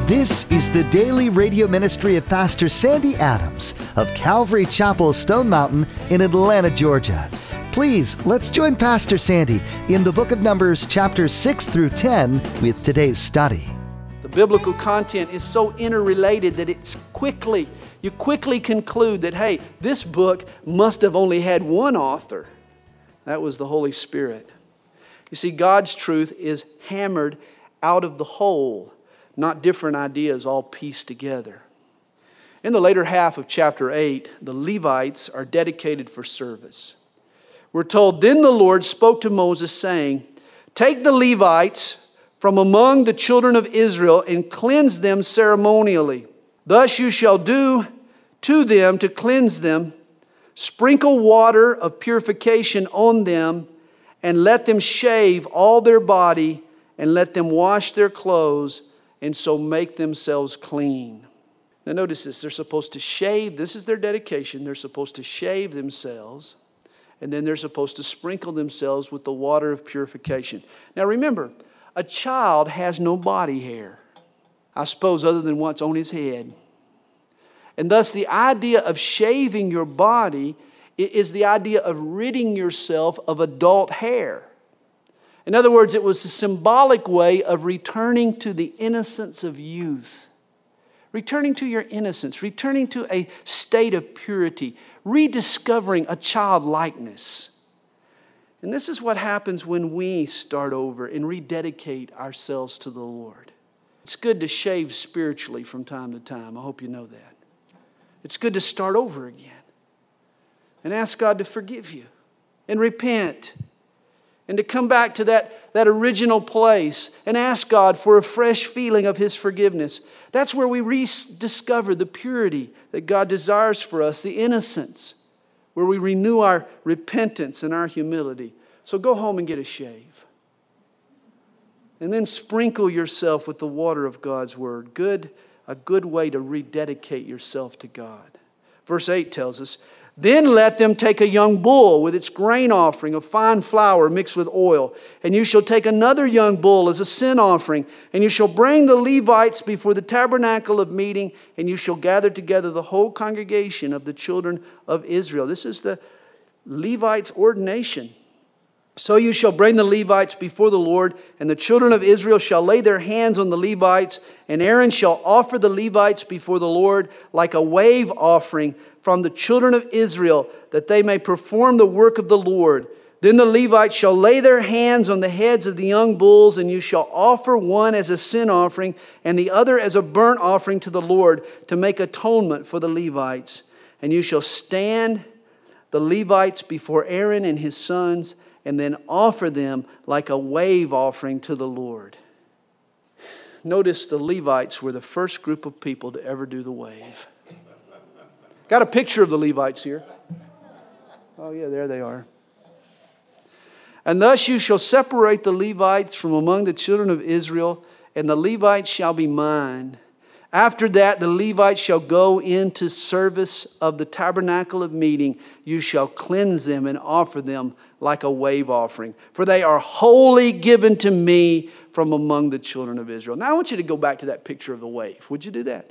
This is the daily radio ministry of Pastor Sandy Adams of Calvary Chapel, Stone Mountain in Atlanta, Georgia. Please, let's join Pastor Sandy in the book of Numbers, chapters 6 through 10 with today's study. The biblical content is so interrelated that you quickly conclude that, hey, this book must have only had one author. That was the Holy Spirit. You see, God's truth is hammered out of the whole, not different ideas all pieced together. In the later half of chapter 8, the Levites are dedicated for service. We're told, "Then the Lord spoke to Moses, saying, Take the Levites from among the children of Israel and cleanse them ceremonially. Thus you shall do to them to cleanse them. Sprinkle water of purification on them, and let them shave all their body, and let them wash their clothes, and so make themselves clean." Now notice this, they're supposed to shave, this is their dedication, they're supposed to shave themselves, and then they're supposed to sprinkle themselves with the water of purification. Now remember, a child has no body hair, I suppose, other than what's on his head. And thus the idea of shaving your body is the idea of ridding yourself of adult hair. In other words, it was a symbolic way of returning to the innocence of youth. Returning to your innocence, returning to a state of purity, rediscovering a childlikeness. And this is what happens when we start over and rededicate ourselves to the Lord. It's good to shave spiritually from time to time. I hope you know that. It's good to start over again and ask God to forgive you and repent and to come back to that original place and ask God for a fresh feeling of His forgiveness. That's where we rediscover the purity that God desires for us, the innocence, where we renew our repentance and our humility. So go home and get a shave. And then sprinkle yourself with the water of God's Word. A good way to rededicate yourself to God. Verse 8 tells us, "Then let them take a young bull with its grain offering of fine flour mixed with oil. And you shall take another young bull as a sin offering. And you shall bring the Levites before the tabernacle of meeting. And you shall gather together the whole congregation of the children of Israel." This is the Levites' ordination. "So you shall bring the Levites before the Lord, and the children of Israel shall lay their hands on the Levites, and Aaron shall offer the Levites before the Lord like a wave offering from the children of Israel, that they may perform the work of the Lord. Then the Levites shall lay their hands on the heads of the young bulls, and you shall offer one as a sin offering, and the other as a burnt offering to the Lord, to make atonement for the Levites. And you shall stand the Levites before Aaron and his sons, and then offer them like a wave offering to the Lord." Notice the Levites were the first group of people to ever do the wave. Got a picture of the Levites here. Oh yeah, there they are. "And thus you shall separate the Levites from among the children of Israel, and the Levites shall be mine. After that, the Levites shall go into service of the tabernacle of meeting. You shall cleanse them and offer them like a wave offering. For they are wholly given to me from among the children of Israel." Now I want you to go back to that picture of the wave. Would you do that?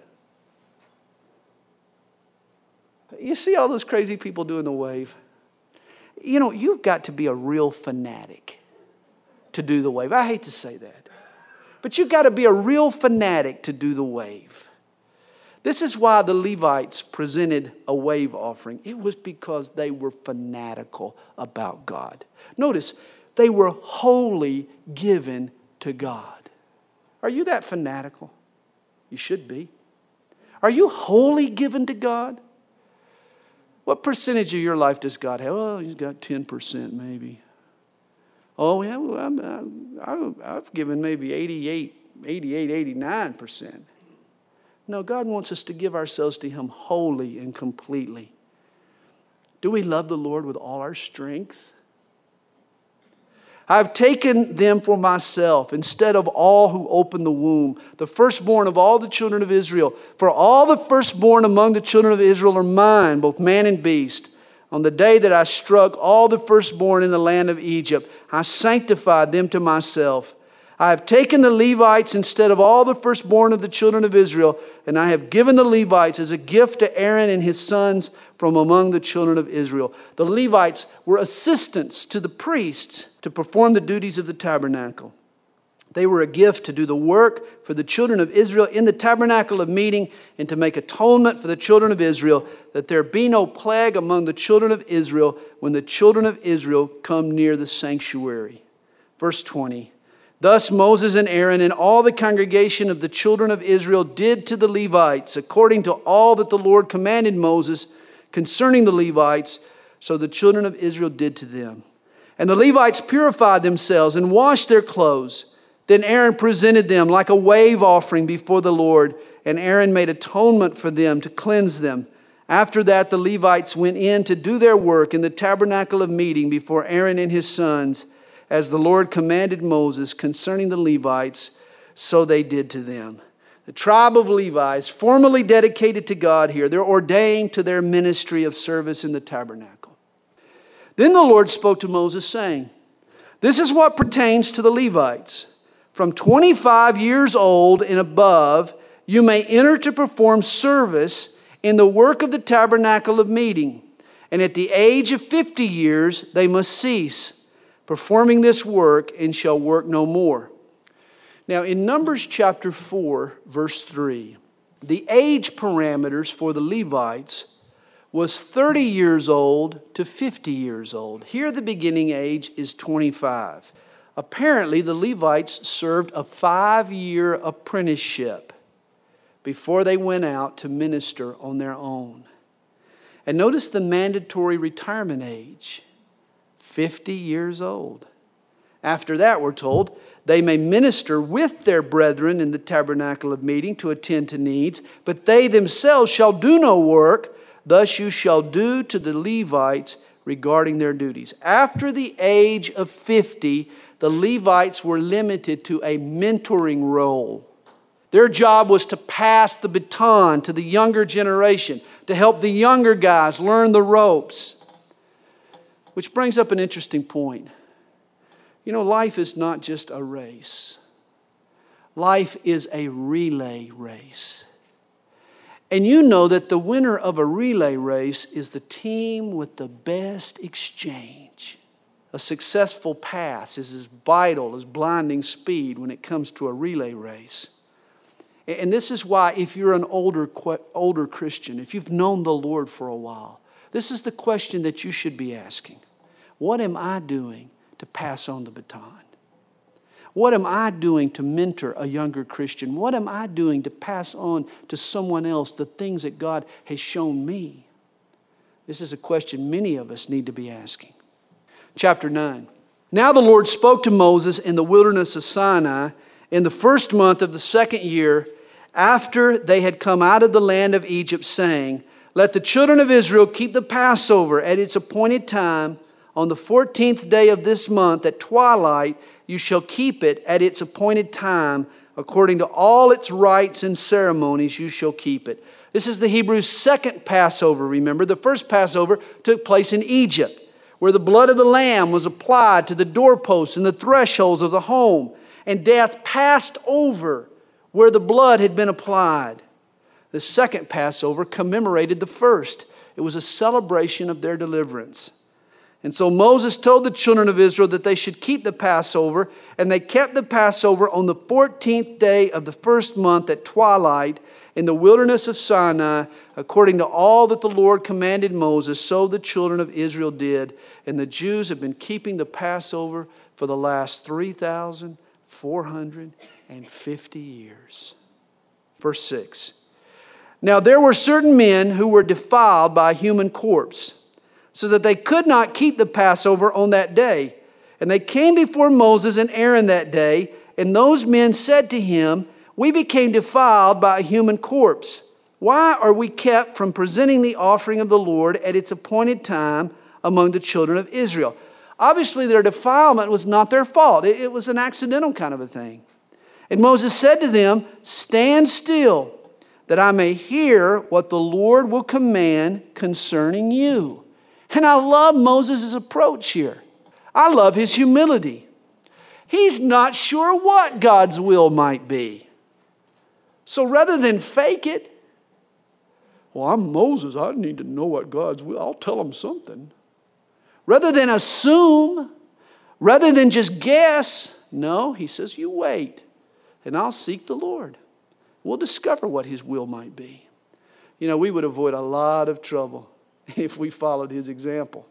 You see all those crazy people doing the wave? You know, you've got to be a real fanatic to do the wave. I hate to say that. But you've got to be a real fanatic to do the wave. This is why the Levites presented a wave offering. It was because they were fanatical about God. Notice, they were wholly given to God. Are you that fanatical? You should be. Are you wholly given to God? What percentage of your life does God have? Oh, He's got 10% maybe. Oh, yeah, well, I've given maybe 88, 89%. No, God wants us to give ourselves to Him wholly and completely. Do we love the Lord with all our strength? "I've taken them for myself instead of all who open the womb, the firstborn of all the children of Israel. For all the firstborn among the children of Israel are mine, both man and beast. On the day that I struck all the firstborn in the land of Egypt, I sanctified them to myself. I have taken the Levites instead of all the firstborn of the children of Israel, and I have given the Levites as a gift to Aaron and his sons from among the children of Israel. The Levites were assistants to the priests to perform the duties of the tabernacle. They were a gift to do the work for the children of Israel in the tabernacle of meeting and to make atonement for the children of Israel, that there be no plague among the children of Israel when the children of Israel come near the sanctuary. Verse 20. Thus Moses and Aaron and all the congregation of the children of Israel did to the Levites, according to all that the Lord commanded Moses concerning the Levites, so the children of Israel did to them. And the Levites purified themselves and washed their clothes. Then Aaron presented them like a wave offering before the Lord, and Aaron made atonement for them to cleanse them. After that, the Levites went in to do their work in the tabernacle of meeting before Aaron and his sons, as the Lord commanded Moses concerning the Levites, so they did to them. The tribe of Levi is formally dedicated to God here. They're ordained to their ministry of service in the tabernacle. Then the Lord spoke to Moses, saying, this is what pertains to the Levites. From 25 years old and above, you may enter to perform service in the work of the tabernacle of meeting. And at the age of 50 years, they must cease performing this work and shall work no more. Now in Numbers chapter 4, verse 3, the age parameters for the Levites was 30 years old to 50 years old. Here the beginning age is 25. Apparently the Levites served a 5-year apprenticeship before they went out to minister on their own. And notice the mandatory retirement age. 50 years old. After that, we're told, they may minister with their brethren in the tabernacle of meeting to attend to needs, but they themselves shall do no work. Thus you shall do to the Levites regarding their duties. After the age of 50, the Levites were limited to a mentoring role. Their job was to pass the baton to the younger generation, to help the younger guys learn the ropes. Which brings up an interesting point. You know, life is not just a race. Life is a relay race. And you know that the winner of a relay race is the team with the best exchange. A successful pass is as vital as blinding speed when it comes to a relay race. And this is why if you're an older Christian, if you've known the Lord for a while, this is the question that you should be asking. What am I doing to pass on the baton? What am I doing to mentor a younger Christian? What am I doing to pass on to someone else the things that God has shown me? This is a question many of us need to be asking. Chapter 9. Now the Lord spoke to Moses in the wilderness of Sinai in the first month of the second year after they had come out of the land of Egypt, saying, let the children of Israel keep the Passover at its appointed time. On the 14th day of this month at twilight, you shall keep it at its appointed time. According to all its rites and ceremonies, you shall keep it. This is the Hebrews' second Passover, remember. The first Passover took place in Egypt, where the blood of the lamb was applied to the doorposts and the thresholds of the home, and death passed over where the blood had been applied. The second Passover commemorated the first. It was a celebration of their deliverance. And so Moses told the children of Israel that they should keep the Passover, and they kept the Passover on the 14th day of the first month at twilight in the wilderness of Sinai, according to all that the Lord commanded Moses, so the children of Israel did. And the Jews have been keeping the Passover for the last 3,450 years. Verse 6. Now there were certain men who were defiled by a human corpse, so that they could not keep the Passover on that day. And they came before Moses and Aaron that day, and those men said to him, we became defiled by a human corpse. Why are we kept from presenting the offering of the Lord at its appointed time among the children of Israel? Obviously, their defilement was not their fault. It was an accidental kind of a thing. And Moses said to them, stand still, that I may hear what the Lord will command concerning you. And I love Moses' approach here. I love his humility. He's not sure what God's will might be. So rather than fake it, well, I'm Moses, I need to know what God's will. I'll tell him something. Rather than assume, rather than just guess, no, he says, you wait, and I'll seek the Lord. We'll discover what his will might be. You know, we would avoid a lot of trouble if we followed his example.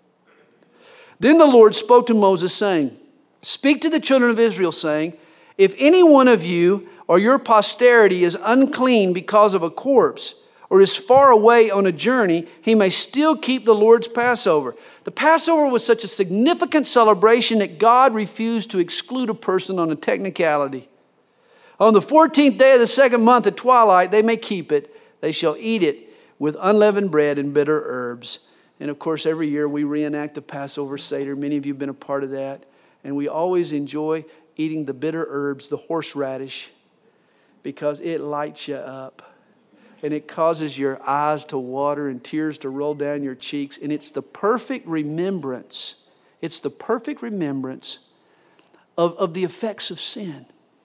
Then the Lord spoke to Moses, saying, speak to the children of Israel, saying, if any one of you or your posterity is unclean because of a corpse, or is far away on a journey, he may still keep the Lord's Passover. The Passover was such a significant celebration that God refused to exclude a person on a technicality. On the 14th day of the second month at twilight, they may keep it. They shall eat it with unleavened bread and bitter herbs. And of course, every year we reenact the Passover Seder. Many of you have been a part of that. And we always enjoy eating the bitter herbs, the horseradish, because it lights you up. And it causes your eyes to water and tears to roll down your cheeks. And it's the perfect remembrance. It's the perfect remembrance of the effects of sin.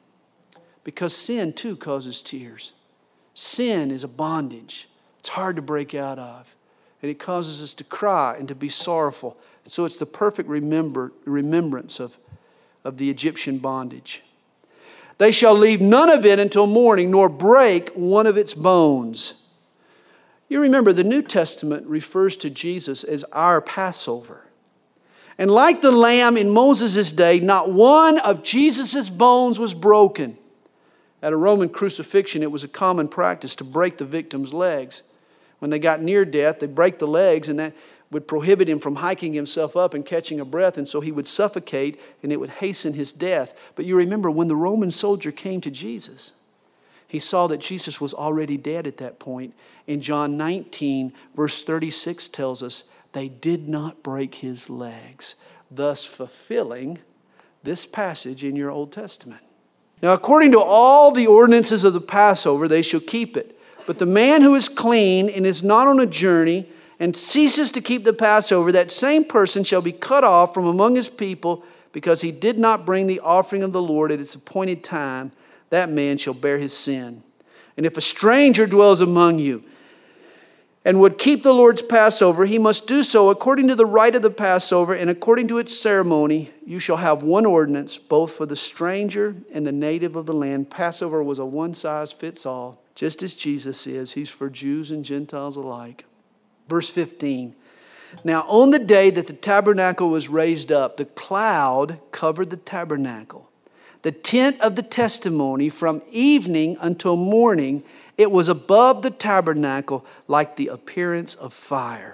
Because sin too causes tears. Sin is a bondage. It's hard to break out of. And it causes us to cry and to be sorrowful. So it's the perfect remembrance of the Egyptian bondage. They shall leave none of it until morning, nor break one of its bones. You remember, the New Testament refers to Jesus as our Passover. And like the lamb in Moses' day, not one of Jesus' bones was broken. At a Roman crucifixion, it was a common practice to break the victim's legs. When they got near death, they break the legs, and that would prohibit him from hiking himself up and catching a breath, and so he would suffocate, and it would hasten his death. But you remember, when the Roman soldier came to Jesus, he saw that Jesus was already dead at that point. In John 19, verse 36 tells us, they did not break his legs, thus fulfilling this passage in your Old Testament. Now, according to all the ordinances of the Passover, they shall keep it. But the man who is clean and is not on a journey and ceases to keep the Passover, that same person shall be cut off from among his people, because he did not bring the offering of the Lord at its appointed time. That man shall bear his sin. And if a stranger dwells among you and would keep the Lord's Passover, he must do so according to the rite of the Passover and according to its ceremony. You shall have one ordinance, both for the stranger and the native of the land. Passover was a one-size-fits-all, just as Jesus is. He's for Jews and Gentiles alike. Verse 15, now on the day that the tabernacle was raised up, the cloud covered the tabernacle. The tent of the testimony, from evening until morning, it was above the tabernacle like the appearance of fire.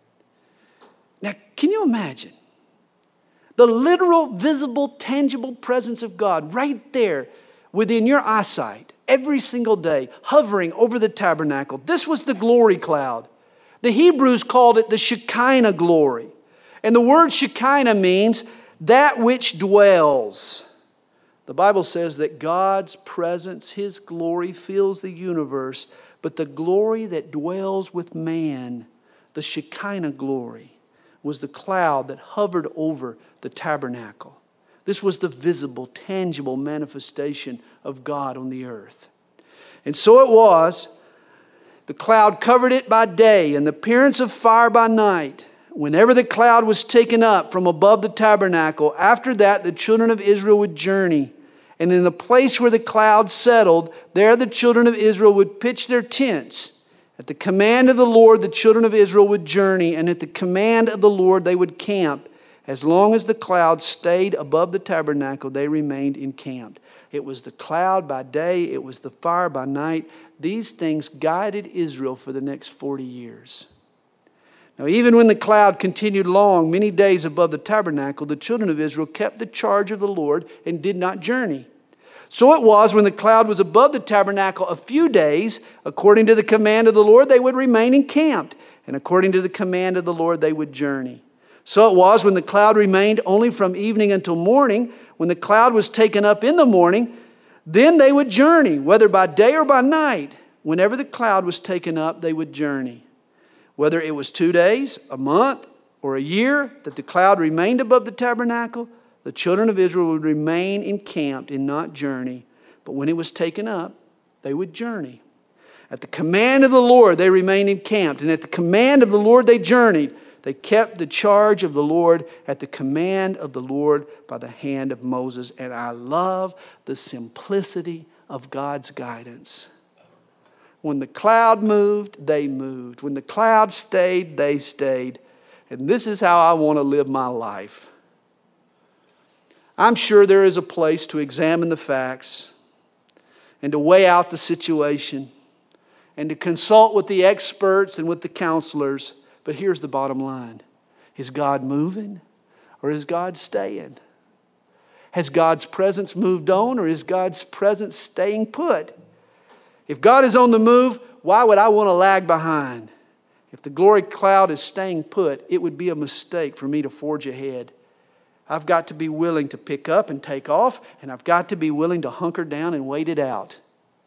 Now, can you imagine? The literal, visible, tangible presence of God right there within your eyesight every single day, hovering over the tabernacle. This was the glory cloud. The Hebrews called it the Shekinah glory. And the word Shekinah means that which dwells. The Bible says that God's presence, His glory, fills the universe. But the glory that dwells with man, the Shekinah glory, was the cloud that hovered over the tabernacle. This was the visible, tangible manifestation of God on the earth. And so it was. The cloud covered it by day, and the appearance of fire by night. Whenever the cloud was taken up from above the tabernacle, after that the children of Israel would journey. And in the place where the cloud settled, there the children of Israel would pitch their tents. At the command of the Lord, the children of Israel would journey, and at the command of the Lord they would camp. As long as the cloud stayed above the tabernacle, they remained encamped. It was the cloud by day, it was the fire by night. These things guided Israel for the next 40 years. Now, even when the cloud continued long, many days above the tabernacle, the children of Israel kept the charge of the Lord and did not journey. So it was when the cloud was above the tabernacle a few days, according to the command of the Lord, they would remain encamped. And according to the command of the Lord, they would journey. So it was when the cloud remained only from evening until morning. When the cloud was taken up in the morning, then they would journey, whether by day or by night. Whenever the cloud was taken up, they would journey. Whether it was 2 days, a month, or a year that the cloud remained above the tabernacle, the children of Israel would remain encamped and not journey. But when it was taken up, they would journey. At the command of the Lord, they remained encamped. And at the command of the Lord, they journeyed. They kept the charge of the Lord at the command of the Lord by the hand of Moses. And I love the simplicity of God's guidance. When the cloud moved, they moved. When the cloud stayed, they stayed. And this is how I want to live my life. I'm sure there is a place to examine the facts and to weigh out the situation and to consult with the experts and with the counselors. But here's the bottom line. Is God moving or is God staying? Has God's presence moved on or is God's presence staying put? If God is on the move, why would I want to lag behind? If the glory cloud is staying put, it would be a mistake for me to forge ahead. I've got to be willing to pick up and take off, and I've got to be willing to hunker down and wait it out.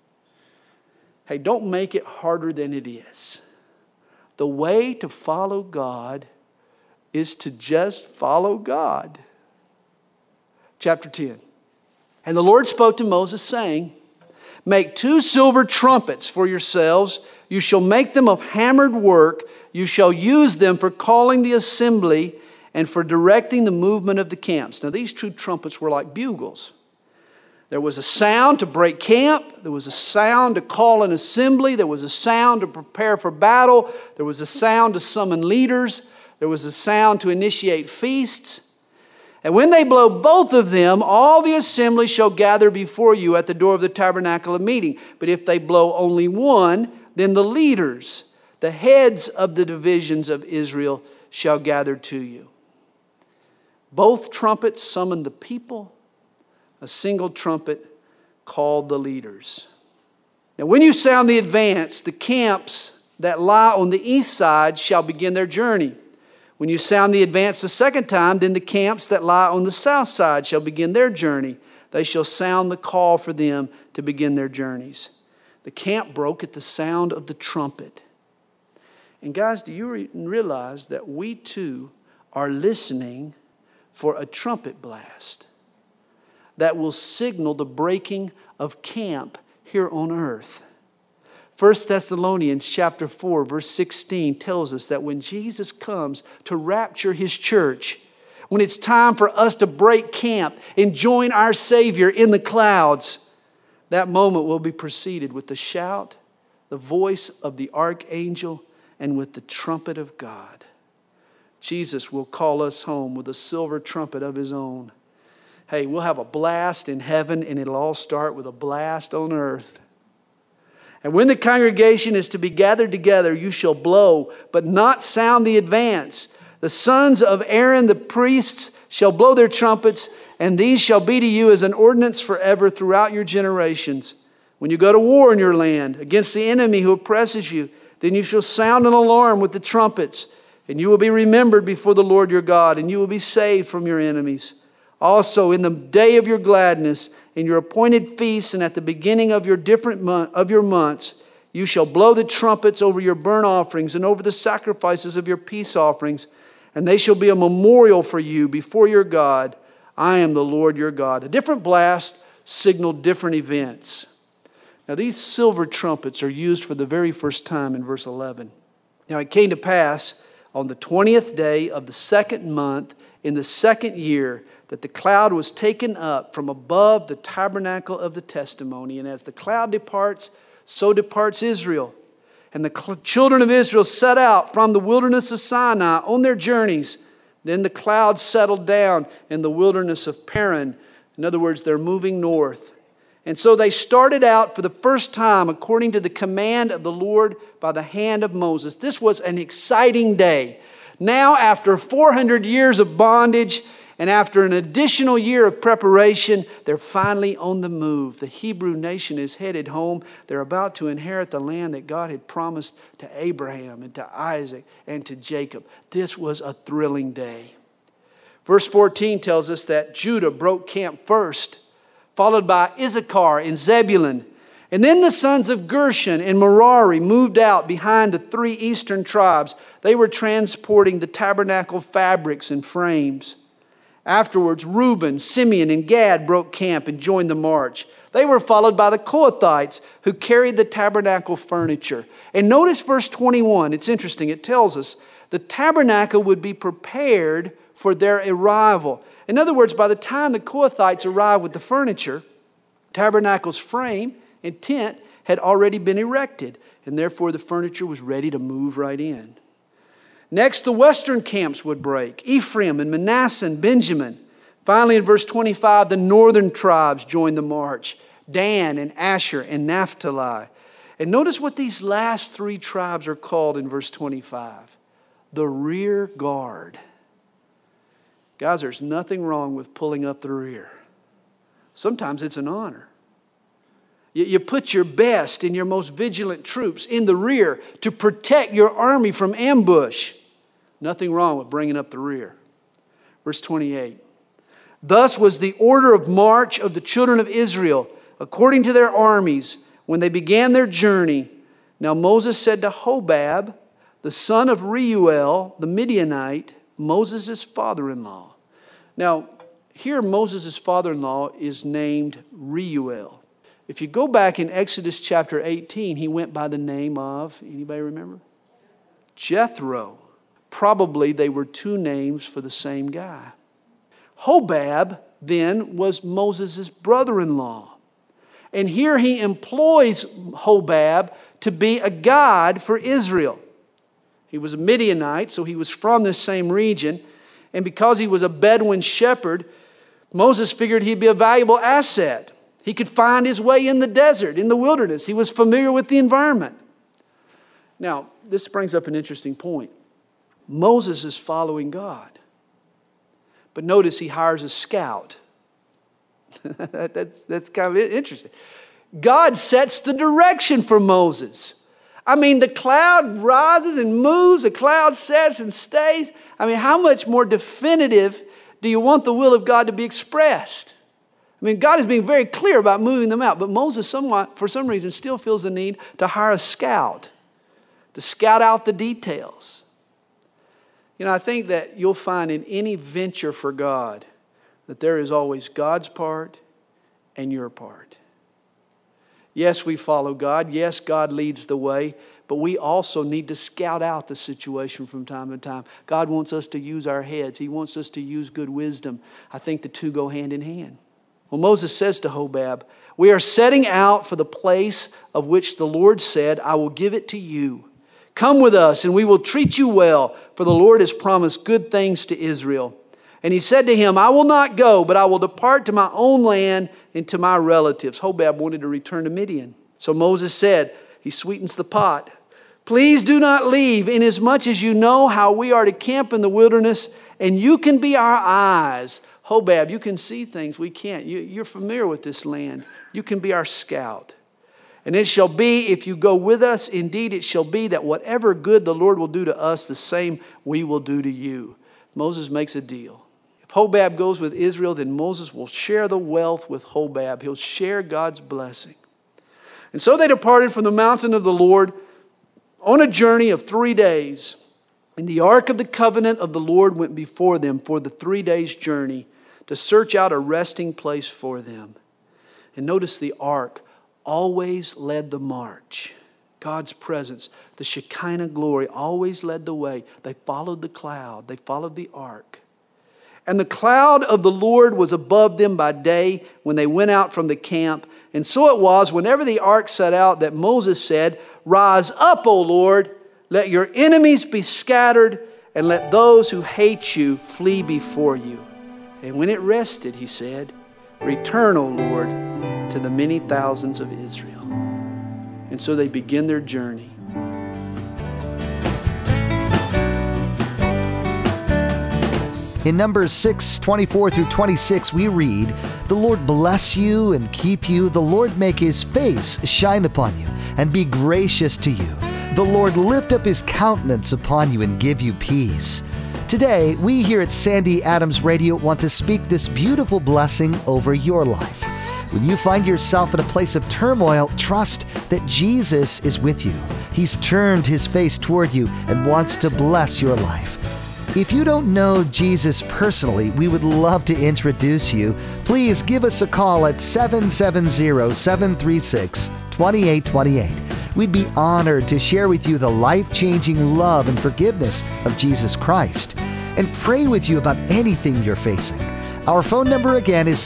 Hey, don't make it harder than it is. The way to follow God is to just follow God. Chapter 10. And the Lord spoke to Moses, saying, make 2 silver trumpets for yourselves. You shall make them of hammered work. You shall use them for calling the assembly and for directing the movement of the camps. Now these 2 trumpets were like bugles. There was a sound to break camp. There was a sound to call an assembly. There was a sound to prepare for battle. There was a sound to summon leaders. There was a sound to initiate feasts. And when they blow both of them, all the assembly shall gather before you at the door of the tabernacle of meeting. But if they blow only one, then the leaders, the heads of the divisions of Israel, shall gather to you. Both trumpets summoned the people. A single trumpet called the leaders. Now when you sound the advance, the camps that lie on the east side shall begin their journey. When you sound the advance the second time, then the camps that lie on the south side shall begin their journey. They shall sound the call for them to begin their journeys. The camp broke at the sound of the trumpet. And guys, do you realize that we too are listening for a trumpet blast that will signal the breaking of camp here on earth? 1 Thessalonians chapter 4, verse 16 tells us that when Jesus comes to rapture His church, when it's time for us to break camp and join our Savior in the clouds, that moment will be preceded with the shout, the voice of the archangel, and with the trumpet of God. Jesus will call us home with a silver trumpet of His own. Hey, we'll have a blast in heaven, and it'll all start with a blast on earth. And when the congregation is to be gathered together, you shall blow, but not sound the advance. The sons of Aaron, the priests, shall blow their trumpets, and these shall be to you as an ordinance forever throughout your generations. When you go to war in your land against the enemy who oppresses you, then you shall sound an alarm with the trumpets, and you will be remembered before the Lord your God, and you will be saved from your enemies. Also, in the day of your gladness, in your appointed feasts, and at the beginning of your months, you shall blow the trumpets over your burnt offerings and over the sacrifices of your peace offerings, and they shall be a memorial for you before your God. I am the Lord your God. A different blast signaled different events. Now, these silver trumpets are used for the very first time in verse 11. Now, it came to pass on the 20th day of the second month in the second year that the cloud was taken up from above the tabernacle of the testimony. And as the cloud departs, so departs Israel. And the children of Israel set out from the wilderness of Sinai on their journeys. Then the cloud settled down in the wilderness of Paran. In other words, they're moving north. And so they started out for the first time according to the command of the Lord by the hand of Moses. This was an exciting day. Now, after 400 years of bondage, and after an additional year of preparation, they're finally on the move. The Hebrew nation is headed home. They're about to inherit the land that God had promised to Abraham and to Isaac and to Jacob. This was a thrilling day. Verse 14 tells us that Judah broke camp first, followed by Issachar and Zebulun. And then the sons of Gershon and Merari moved out behind the 3 eastern tribes. They were transporting the tabernacle fabrics and frames. Afterwards, Reuben, Simeon, and Gad broke camp and joined the march. They were followed by the Kohathites, who carried the tabernacle furniture. And notice verse 21. It's interesting. It tells us the tabernacle would be prepared for their arrival. In other words, by the time the Kohathites arrived with the furniture, tabernacle's frame and tent had already been erected, and therefore the furniture was ready to move right in. Next, the western camps would break, Ephraim and Manasseh and Benjamin. Finally, in verse 25, the northern tribes joined the march, Dan and Asher and Naphtali. And notice what these last three tribes are called in verse 25. The rear guard. Guys, there's nothing wrong with pulling up the rear. Sometimes it's an honor. You put your best and your most vigilant troops in the rear to protect your army from ambush. Nothing wrong with bringing up the rear. Verse 28. Thus was the order of march of the children of Israel, according to their armies, when they began their journey. Now Moses said to Hobab, the son of Reuel, the Midianite, Moses' father-in-law. Now, here Moses' father-in-law is named Reuel. If you go back in Exodus chapter 18, he went by the name of, anybody remember? Jethro. Probably they were two names for the same guy. Hobab then was Moses' brother-in-law. And here he employs Hobab to be a guide for Israel. He was a Midianite, so he was from this same region. And because he was a Bedouin shepherd, Moses figured he'd be a valuable asset. He could find his way in the desert, in the wilderness. He was familiar with the environment. Now, this brings up an interesting point. Moses is following God. But notice he hires a scout. That's kind of interesting. God sets the direction for Moses. I mean, the cloud rises and moves, the cloud sets and stays. I mean, how much more definitive do you want the will of God to be expressed? I mean, God is being very clear about moving them out, but Moses somewhat, for some reason, still feels the need to hire a scout to scout out the details. You know, I think that you'll find in any venture for God that there is always God's part and your part. Yes, we follow God. Yes, God leads the way. But we also need to scout out the situation from time to time. God wants us to use our heads. He wants us to use good wisdom. I think the two go hand in hand. Well, Moses says to Hobab, we are setting out for the place of which the Lord said, I will give it to you. Come with us and we will treat you well, for the Lord has promised good things to Israel. And he said to him, I will not go, but I will depart to my own land and to my relatives. Hobab wanted to return to Midian. So Moses said, he sweetens the pot. Please do not leave, inasmuch as you know how we are to camp in the wilderness, and you can be our eyes. Hobab, you can see things we can't. You're familiar with this land. You can be our scout. And it shall be, if you go with us, indeed it shall be that whatever good the Lord will do to us, the same we will do to you. Moses makes a deal. If Hobab goes with Israel, then Moses will share the wealth with Hobab. He'll share God's blessing. And so they departed from the mountain of the Lord on a journey of 3 days. And the ark of the covenant of the Lord went before them for the 3 days' journey to search out a resting place for them. And notice the ark always led the march. God's presence, the Shekinah glory always led the way. They followed the cloud. They followed the ark. And the cloud of the Lord was above them by day when they went out from the camp. And so it was whenever the ark set out that Moses said, Rise up, O Lord, let your enemies be scattered, and let those who hate you flee before you. And when it rested, he said, Return, O Lord, to the many thousands of Israel. And so they begin their journey. In Numbers 6:24 through 26, we read, The Lord bless you and keep you. The Lord make his face shine upon you and be gracious to you. The Lord lift up his countenance upon you and give you peace. Today, we here at Sandy Adams Radio want to speak this beautiful blessing over your life. When you find yourself in a place of turmoil, trust that Jesus is with you. He's turned his face toward you and wants to bless your life. If you don't know Jesus personally, we would love to introduce you. Please give us a call at 770-736-2828. We'd be honored to share with you the life-changing love and forgiveness of Jesus Christ and pray with you about anything you're facing. Our phone number again is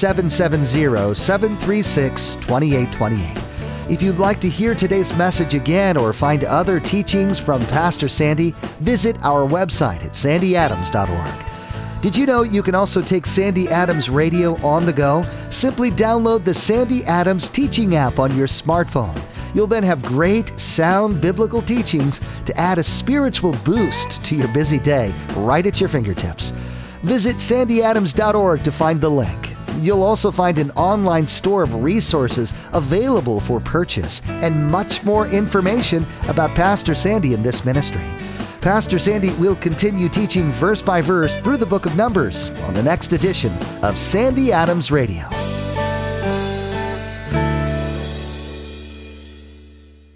770-736-2828. If you'd like to hear today's message again or find other teachings from Pastor Sandy, visit our website at sandyadams.org. Did you know you can also take Sandy Adams Radio on the go? Simply download the Sandy Adams Teaching app on your smartphone. You'll then have great, sound biblical teachings to add a spiritual boost to your busy day right at your fingertips. Visit sandyadams.org to find the link. You'll also find an online store of resources available for purchase and much more information about Pastor Sandy and this ministry. Pastor Sandy will continue teaching verse by verse through the book of Numbers on the next edition of Sandy Adams Radio.